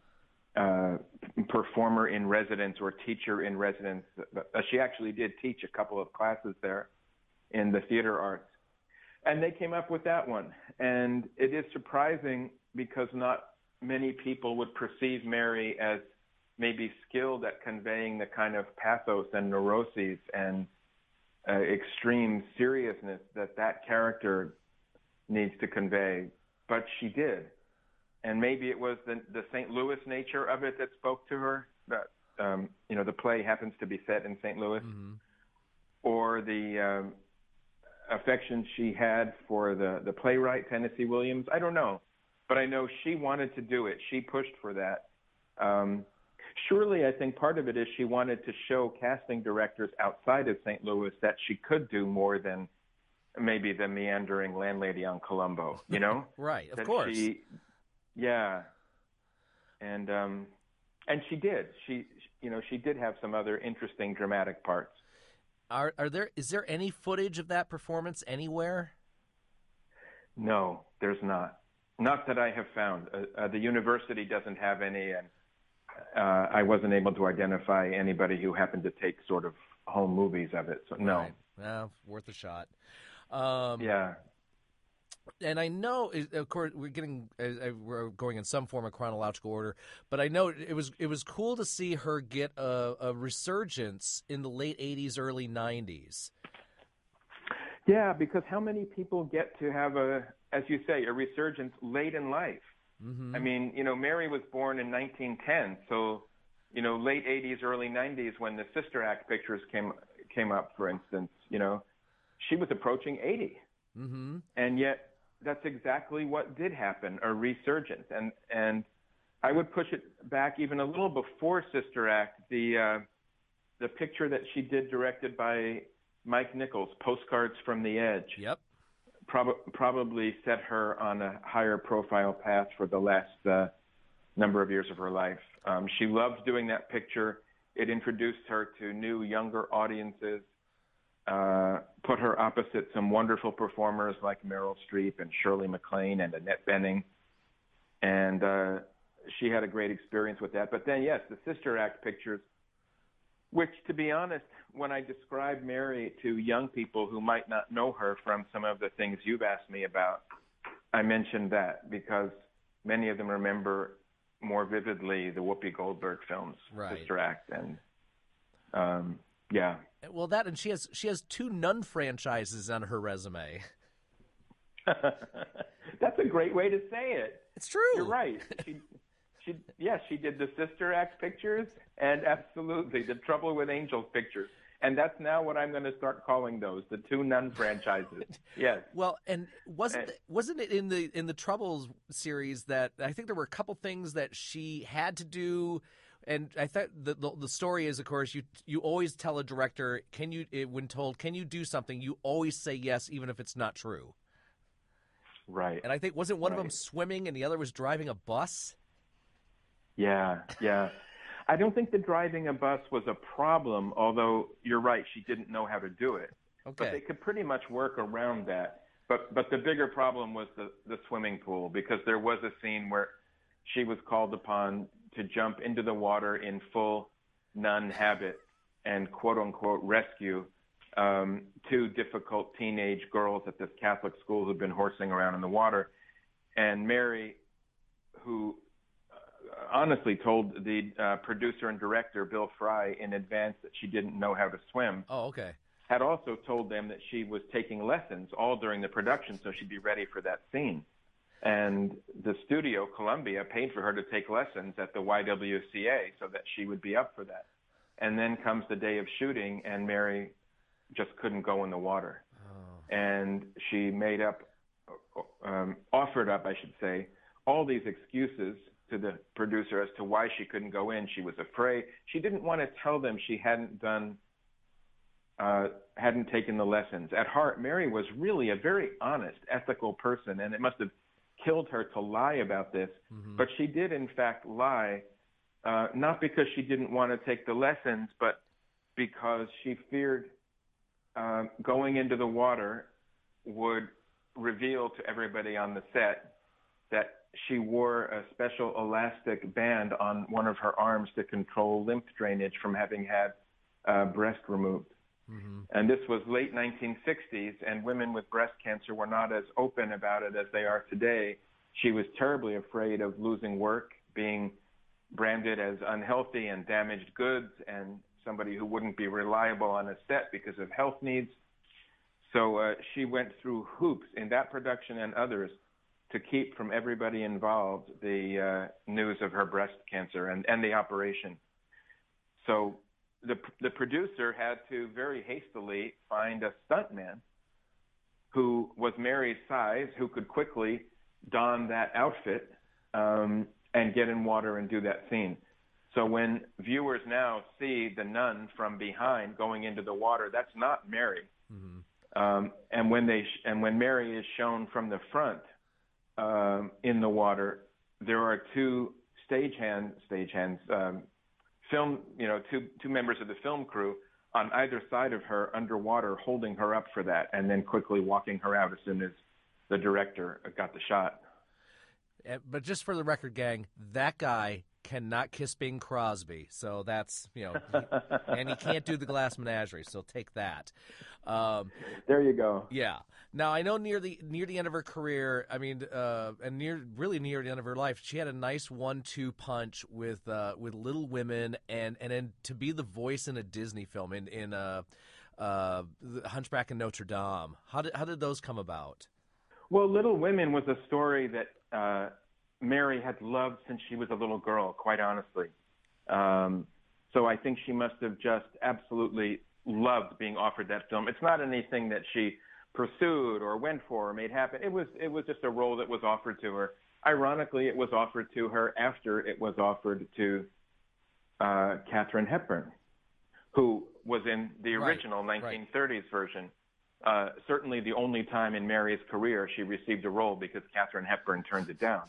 uh, performer in residence or teacher in residence. Uh, she actually did teach a couple of classes there in the theater arts. And they came up with that one. And it is surprising because not many people would perceive Mary as maybe skilled at conveying the kind of pathos and neuroses and uh, extreme seriousness that that character needs to convey. But she did. And maybe it was the, the Saint Louis nature of it that spoke to her. That, um, you know, the play happens to be set in Saint Louis. Mm-hmm. Or the um, affection she had for the, the playwright, Tennessee Williams. I don't know. But I know she wanted to do it. She pushed for that. Um, surely, I think part of it is she wanted to show casting directors outside of Saint Louis that she could do more than maybe the meandering landlady on Columbo, you know? Right, of that course. She, yeah. And um, and she did. She, you know, she did have some other interesting dramatic parts. Are are there is there any footage of that performance anywhere? No, there's not. Not that I have found. Uh, uh, the university doesn't have any, and uh, I wasn't able to identify anybody who happened to take sort of home movies of it. So no. Right. Well, worth a shot. Um, yeah. And I know, of course, we're getting uh, we're going in some form of chronological order, but I know it was it was cool to see her get a, a resurgence in the late eighties, early nineties. Yeah, because how many people get to have a, as you say, a resurgence late in life? Mm-hmm. I mean, you know, Mary was born in nineteen ten, so, you know, late eighties, early nineties, when the Sister Act pictures came came up, for instance, you know, she was approaching eighty. Mm-hmm. And yet that's exactly what did happen, a resurgence. And and I would push it back even a little before Sister Act, the uh, the picture that she did directed by Mike Nichols, Postcards from the Edge. Yep. Prob- probably set her on a higher profile path for the last uh, number of years of her life. Um, she loved doing that picture. It introduced her to new, younger audiences, uh, put her opposite some wonderful performers like Meryl Streep and Shirley MacLaine and Annette Bening. And uh, she had a great experience with that. But then, yes, the Sister Act pictures, which, to be honest, when I describe Mary to young people who might not know her from some of the things you've asked me about, I mentioned that because many of them remember more vividly the Whoopi Goldberg films, right. Sister Act, and um, yeah. Well, that, and she has she has two Nun franchises on her resume. That's a great way to say it. It's true. You're right. She, she, yes, she did the Sister Act pictures and absolutely the Trouble with Angels pictures. And that's now what I'm going to start calling those, the two Nun franchises. Yes. Well, and wasn't and, wasn't it in the in the Troubles series that I think there were a couple things that she had to do, and I thought the the, the story is, of course, you you always tell a director, can you when told, can you do something, you always say yes, even if it's not true. Right. And I think wasn't one right. of them swimming and the other was driving a bus? Yeah, yeah. I don't think the driving a bus was a problem, although you're right, she didn't know how to do it. Okay. But they could pretty much work around that. But but the bigger problem was the, the swimming pool, because there was a scene where she was called upon to jump into the water in full nun habit and quote-unquote rescue um, two difficult teenage girls at this Catholic school who'd been horsing around in the water. And Mary, who honestly told the uh, producer and director, Bill Fry, in advance that she didn't know how to swim. Oh, okay. had also told them that she was taking lessons all during the production so she'd be ready for that scene. And the studio, Columbia, paid for her to take lessons at the Y W C A so that she would be up for that. And then comes the day of shooting, and Mary just couldn't go in the water. Oh. And she made up, um, offered up, I should say, all these excuses to the producer as to why she couldn't go in. She was afraid. She didn't want to tell them she hadn't done, uh, hadn't taken the lessons. At heart, Mary was really a very honest, ethical person, and it must have killed her to lie about this. Mm-hmm. But she did, in fact, lie, uh, not because she didn't want to take the lessons, but because she feared uh, going into the water would reveal to everybody on the set that she wore a special elastic band on one of her arms to control lymph drainage from having had uh, breast removed. Mm-hmm. And this was late nineteen sixties, and women with breast cancer were not as open about it as they are today. She was terribly afraid of losing work, being branded as unhealthy and damaged goods, and somebody who wouldn't be reliable on a set because of health needs. So uh, she went through hoops in that production and others to keep from everybody involved the uh, news of her breast cancer and, and the operation. So the the producer had to very hastily find a stuntman who was Mary's size, who could quickly don that outfit um, and get in water and do that scene. So when viewers now see the nun from behind going into the water, that's not Mary. Mm-hmm. Um, and when they sh- and when Mary is shown from the front um, in the water, there are two stagehand stagehands, um, film, you know, two two members of the film crew on either side of her underwater, holding her up for that, and then quickly walking her out as soon as the director got the shot. But just for the record, gang, that guy cannot kiss Bing Crosby, so that's, you know, he, and he can't do the Glass Menagerie, so take that. Um, there you go. Yeah. Now I know near the near the end of her career, I mean, uh, and near really near the end of her life, she had a nice one-two punch with uh, with Little Women, and and then to be the voice in a Disney film in in uh, uh, Hunchback of Notre Dame. How did how did those come about? Well, Little Women was a story that uh, Mary had loved since she was a little girl, quite honestly. Um, so I think she must have just absolutely loved being offered that film. It's not anything that she pursued or went for or made happen. It was it was just a role that was offered to her. Ironically, it was offered to her after it was offered to uh, Katharine Hepburn, who was in the original right, nineteen thirties right. version. Uh, certainly the only time in Mary's career she received a role because Katharine Hepburn turned it down.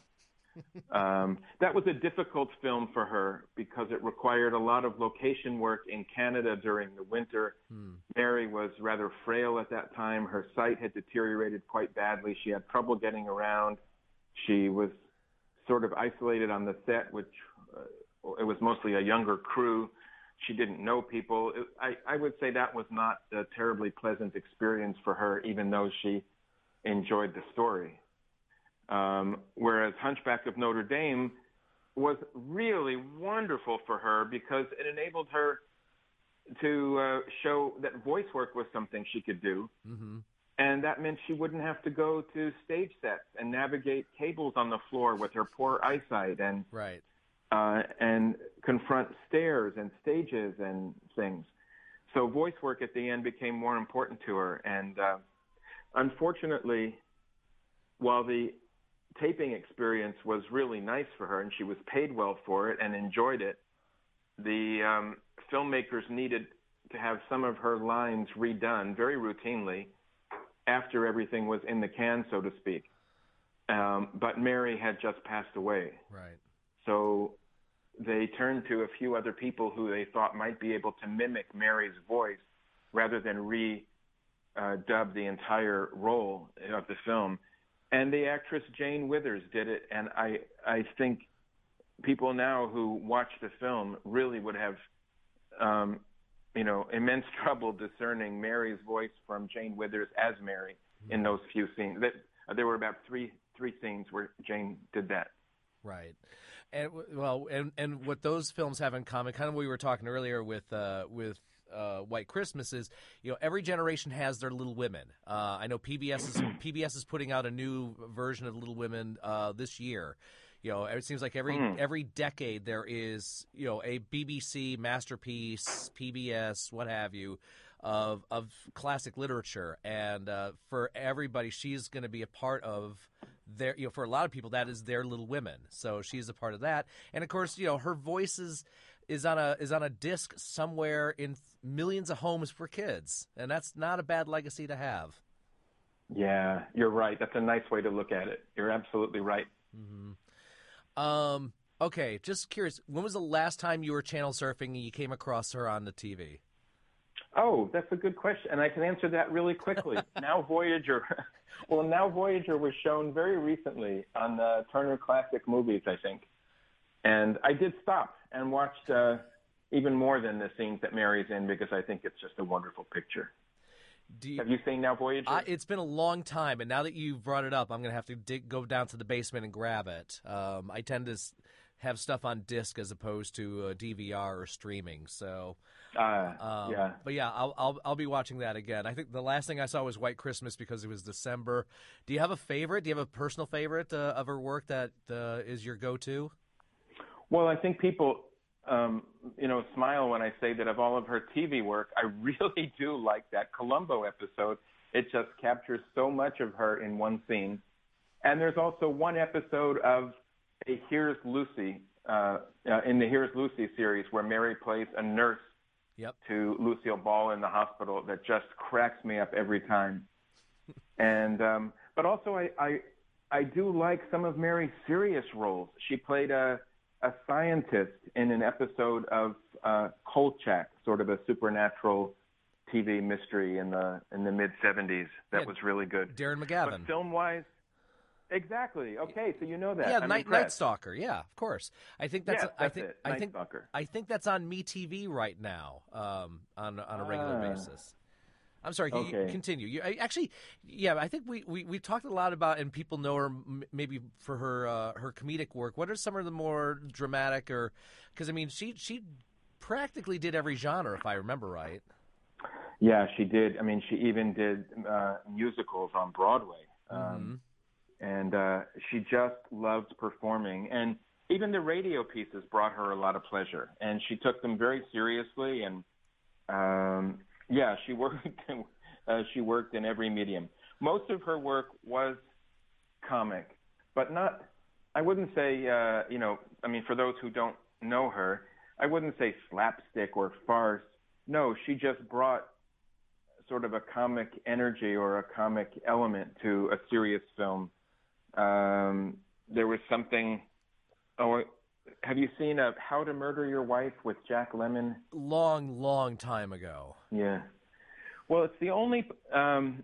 um, that was a difficult film for her because it required a lot of location work in Canada during the winter. Hmm. Mary was rather frail at that time. Her sight had deteriorated quite badly. She had trouble getting around. She was sort of isolated on the set, which uh, it was mostly a younger crew. She didn't know people. It, I, I would say that was not a terribly pleasant experience for her, even though she enjoyed the story. Um, whereas Hunchback of Notre Dame was really wonderful for her because it enabled her to uh, show that voice work was something she could do. Mm-hmm. And that meant she wouldn't have to go to stage sets and navigate cables on the floor with her poor eyesight and right. uh, and confront stairs and stages and things. So voice work at the end became more important to her. And uh, unfortunately, while the taping experience was really nice for her and she was paid well for it and enjoyed it, the um, filmmakers needed to have some of her lines redone very routinely after everything was in the can, so to speak. Um, but Mary had just passed away. Right. So they turned to a few other people who they thought might be able to mimic Mary's voice rather than re-dub the entire role of the film. And the actress Jane Withers did it, and I I think people now who watch the film really would have, um, you know, immense trouble discerning Mary's voice from Jane Withers as Mary in those few scenes. That, uh, there were about three three scenes where Jane did that. Right. And well, and and what those films have in common, kind of what we were talking earlier with uh, with uh, White Christmas is, you know, every generation has their Little Women. Uh, I know P B S is P B S is putting out a new version of Little Women uh, this year. You know, it seems like every mm. every decade there is, you know, a B B C masterpiece, P B S, what have you, of of classic literature. And uh, for everybody, she's going to be a part of their, you know, for a lot of people, that is their Little Women. So she's a part of that. And of course, you know, her voice is, is on a is on a disc somewhere in millions of homes for kids, and that's not a bad legacy to have. Yeah, you're right. That's a nice way to look at it. You're absolutely right. Mm-hmm. Um, okay, just curious, when was the last time you were channel surfing and you came across her on the T V? Oh, that's a good question, and I can answer that really quickly. Now Voyager, well, Now Voyager was shown very recently on the Turner Classic Movies, I think. And I did stop and watched uh, even more than the scenes that Mary's in, because I think it's just a wonderful picture. Do you, Have you seen Now Voyager? I, it's been a long time, and now that you've brought it up, I'm going to have to dig, go down to the basement and grab it. Um, I tend to have stuff on disc as opposed to uh, D V R or streaming. So, uh, um, yeah. But yeah, I'll, I'll I'll be watching that again. I think the last thing I saw was White Christmas because it was December. Do you have a favorite? Do you have a personal favorite uh, of her work that uh, is your go-to? Well, I think people, um, you know, smile when I say that of all of her T V work, I really do like that Columbo episode. It just captures so much of her in one scene. And there's also one episode of a Here's Lucy, uh, uh, in the Here's Lucy series, where Mary plays a nurse yep. to Lucille Ball in the hospital that just cracks me up every time. and um, But also I, I, I do like some of Mary's serious roles. She played a... a scientist in an episode of uh, Kolchak, sort of a supernatural T V mystery in the in the mid seventies. That yeah, was really good. Darren McGavin. But film-wise, exactly. Okay, so you know that. Yeah, I'm Night, Night Stalker. Yeah, of course. I think that's. Yes, I that's think. it. I Night think. Stalker. I think that's on MeTV right now, um, on on a regular ah. basis. I'm sorry. Can okay. you continue? You, I, actually, yeah. I think we, we, we talked a lot about, and people know her m- maybe for her uh, her comedic work. What are some of the more dramatic, or because I mean, she she practically did every genre, if I remember right. Yeah, she did. I mean, she even did uh, musicals on Broadway, um, mm-hmm. and uh, she just loved performing. And even the radio pieces brought her a lot of pleasure, and she took them very seriously. And um, Yeah, she worked. In, uh, she worked in every medium. Most of her work was comic, but not. I wouldn't say. Uh, you know, I mean, for those who don't know her, I wouldn't say slapstick or farce. No, she just brought sort of a comic energy or a comic element to a serious film. Um, there was something. Oh, have you seen uh, How to Murder Your Wife with Jack Lemmon? Long, long time ago. Yeah. Well, it's the only um,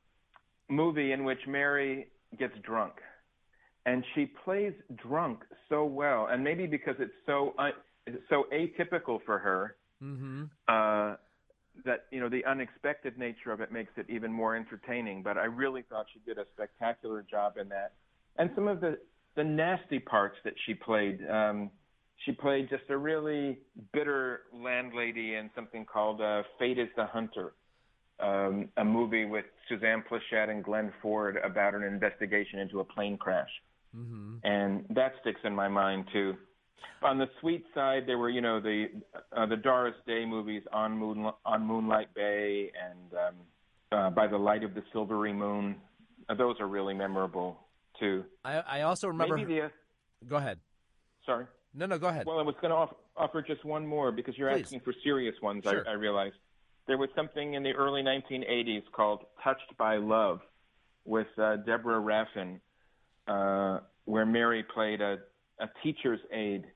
movie in which Mary gets drunk, and she plays drunk so well, and maybe because it's so uh, so atypical for her, mm-hmm. uh, that you know the unexpected nature of it makes it even more entertaining. But I really thought she did a spectacular job in that, and some of the the nasty parts that she played. Um, she played just a really bitter landlady in something called uh, Fate is the Hunter, um, a movie with Suzanne Pleshette and Glenn Ford about an investigation into a plane crash. Mm-hmm. And that sticks in my mind, too. On the sweet side, there were, you know, the uh, the Doris Day movies, On Moon, on Moonlight Bay and um, uh, By the Light of the Silvery Moon. Uh, those are really memorable, too. I, I also remember... Maybe the, uh, go ahead. Sorry. No, no, go ahead. Well, I was going to offer, offer just one more because you're Please. asking for serious ones, sure. I, I realized. There was something in the early nineteen eighties called Touched by Love with uh, Deborah Raffin, uh, where Mary played a, a teacher's aide.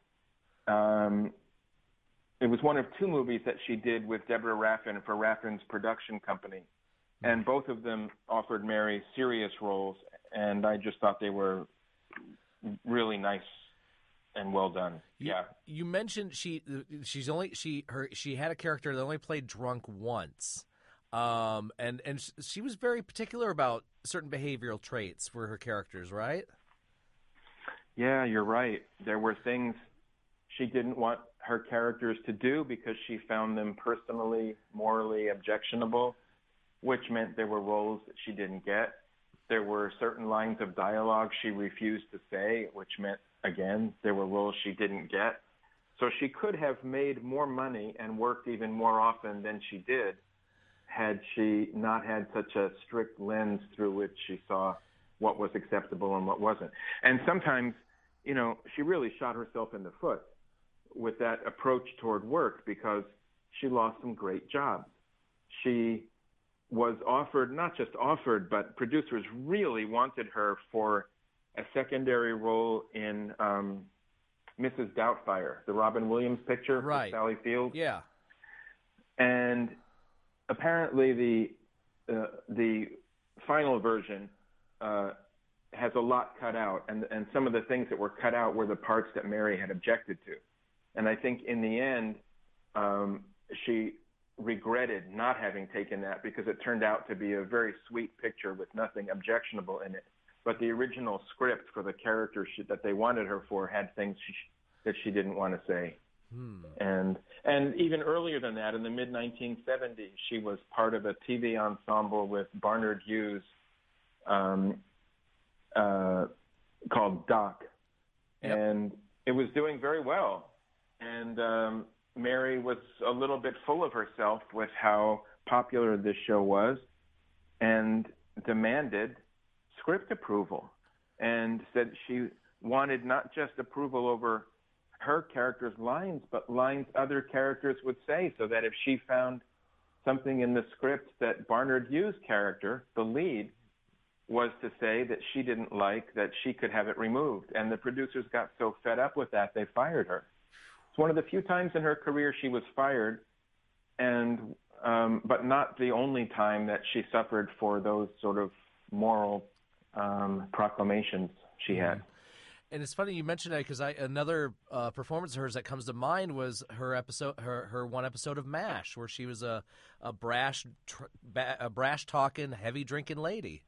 Um, it was one of two movies that she did with Deborah Raffin for Raffin's production company, and both of them offered Mary serious roles, and I just thought they were really nice and well done. You, yeah. You mentioned she she's only she her she had a character that only played drunk once, um, and and she was very particular about certain behavioral traits for her characters, right? Yeah, you're right. There were things she didn't want her characters to do because she found them personally, morally objectionable, which meant there were roles that she didn't get. There were certain lines of dialogue she refused to say, which meant, again, there were roles she didn't get. So she could have made more money and worked even more often than she did had she not had such a strict lens through which she saw what was acceptable and what wasn't. And sometimes, you know, she really shot herself in the foot with that approach toward work because she lost some great jobs. She was offered, not just offered, but producers really wanted her for a secondary role in um, Missus Doubtfire, the Robin Williams picture right. with Sally Field. Yeah. And apparently the uh, the final version uh, has a lot cut out, and and some of the things that were cut out were the parts that Mary had objected to. And I think in the end, um, she regretted not having taken that because it turned out to be a very sweet picture with nothing objectionable in it. But the original script for the character she, that they wanted her for had things she, that she didn't want to say. Hmm. And and even earlier than that, in the mid nineteen seventies, she was part of a T V ensemble with Barnard Hughes um, uh, called Doc. Yep. And it was doing very well. And um, Mary was a little bit full of herself with how popular this show was and demanded script approval and said she wanted not just approval over her character's lines, but lines other characters would say, so that if she found something in the script that Barnard Hughes' character, the lead, was to say that she didn't like, that she could have it removed. And the producers got so fed up with that, they fired her. It's one of the few times in her career she was fired, and um, but not the only time that she suffered for those sort of moral um, proclamations she had. And it's funny you mentioned that because I another uh, performance of hers that comes to mind was her episode, her her one episode of MASH, where she was a a brash, tr- ba- a brash talking, heavy drinking lady.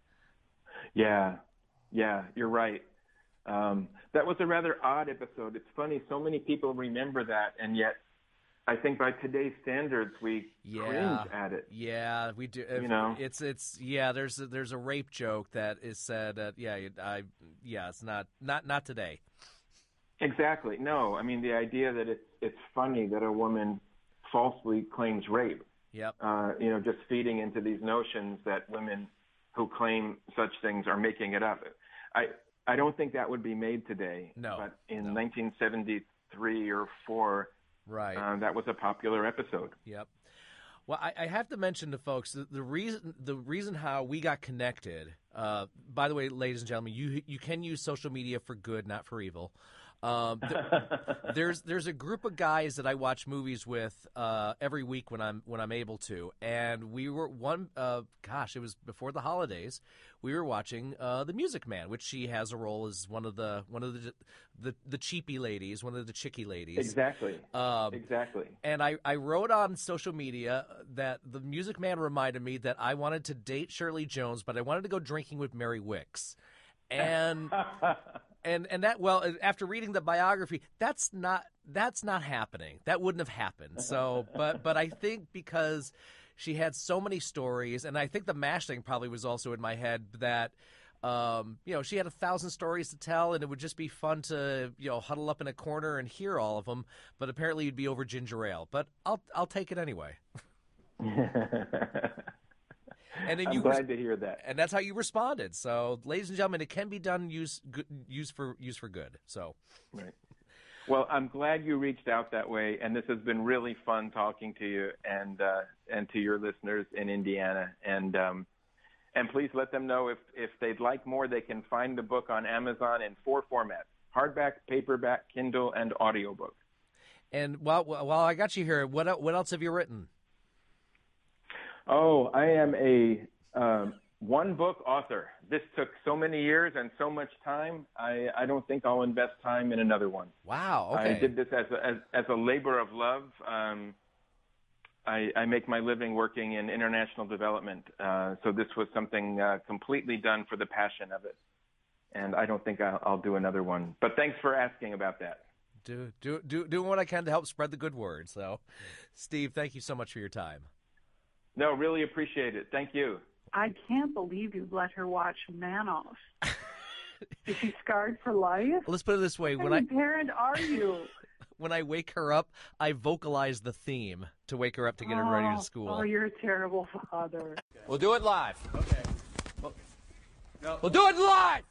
Yeah, yeah, you're right. Um, that was a rather odd episode. It's funny, so many people remember that, and yet I think by today's standards, we yeah. cringe at it. Yeah, we do. You know, it's it's yeah. There's a, there's a rape joke that is said. Uh, yeah, I yeah. It's not not not today. Exactly. No, I mean the idea that it's it's funny that a woman falsely claims rape. Yep. Uh, you know, just feeding into these notions that women who claim such things are making it up. I I don't think that would be made today. No. But in no. nineteen seventy-three or four. Right. Uh, that was a popular episode. Yep. Well, I, I have to mention to folks the, the reason the reason how we got connected. Uh, by the way, ladies and gentlemen, you you can use social media for good, not for evil. Um, th- there's there's a group of guys that I watch movies with uh, every week when I'm when I'm able to, and we were one. Uh, gosh, it was before the holidays. We were watching uh, The Music Man, which she has a role as one of the one of the the, the cheapy ladies, one of the chicky ladies. Exactly. Um, exactly. And I, I wrote on social media that The Music Man reminded me that I wanted to date Shirley Jones, but I wanted to go drinking with Mary Wicks, and. And and that well after reading the biography, that's not that's not happening. That wouldn't have happened. So, but but I think because she had so many stories, and I think the MASH thing probably was also in my head that um, you know she had a thousand stories to tell, and it would just be fun to you know huddle up in a corner and hear all of them. But apparently, you'd be over ginger ale. But I'll I'll take it anyway. And then I'm you glad to hear that. And that's how you responded. So, ladies and gentlemen, it can be done use good, use for use for good. So, right. Well, I'm glad you reached out that way, and this has been really fun talking to you and uh, and to your listeners in Indiana. And um, and please let them know if if they'd like more, they can find the book on Amazon in four formats: hardback, paperback, Kindle, and audiobook. And while while I got you here, what what else have you written? Oh, I am a um, one-book author. This took so many years and so much time. I, I don't think I'll invest time in another one. Wow. Okay. I did this as a, as, as a labor of love. Um, I, I make my living working in international development, uh, so this was something uh, completely done for the passion of it. And I don't think I'll, I'll do another one. But thanks for asking about that. do, do, do, doing what I can to help spread the good word. So, Steve, thank you so much for your time. No, really appreciate it. Thank you. I can't believe you let her watch Manoff. Is she scarred for life? Let's put it this way: What when kind I of parent are you? when I wake her up, I vocalize the theme to wake her up to get her ready to school. Oh, you're a terrible father. We'll do it live. Okay. We'll, no. we'll do it live!